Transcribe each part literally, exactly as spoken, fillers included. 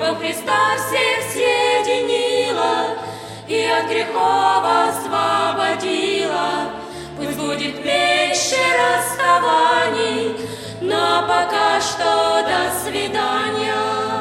Любовь Христа всех соединила и от грехов освободила. Пусть будет меньше расставаний, но пока что до свидания.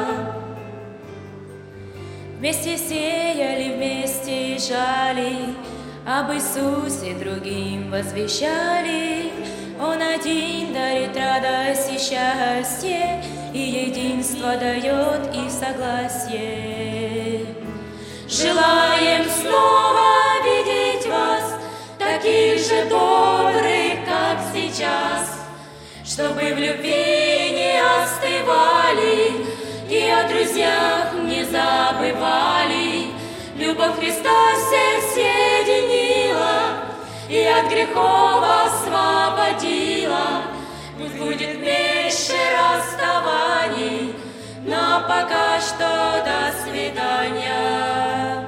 Вместе сеяли, вместе жали, об Иисусе другим возвещали. Он один дарит радость и счастье, и единство дает и согласие. Желаем снова видеть вас, таких же добрых, как сейчас, чтобы в любви не остывали и о друзьях не забывали. Любовь Христа всех соединила и от грехов освободила. Пусть будет меньше расставаний, но пока что до свидания.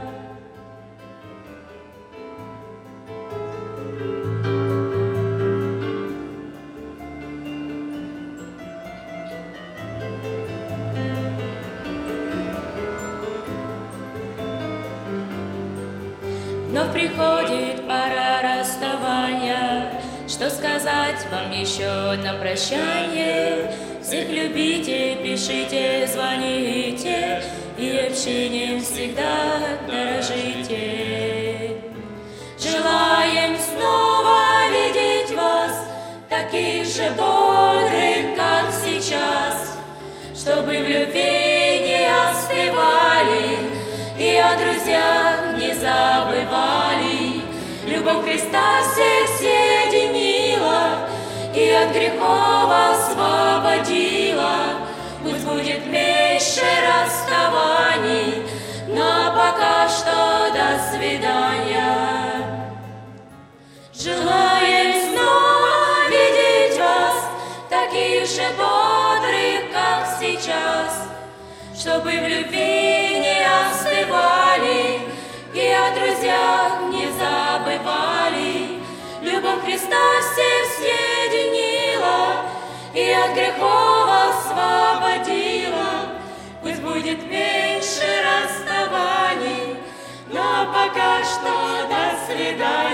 Но приходит пора расставания. Что сказать вам еще на прощание? Всех любите, пишите, звоните, и общением всегда дорожите. Желаем снова видеть вас, таких же бодрых, как сейчас, чтобы в любви не остывали и о друзьях не забывали. Любовь Христа всех соединила и от грехов освободила. Пусть будет меньше расставаний, но пока что до свидания. Желаем снова видеть вас, таких же бодрых, как сейчас, чтобы в любви не остывали и о друзьях не забывали. Любовь Христа всех соединила и от грехов освободила. Пусть будет меньше расставаний, но пока что до свидания.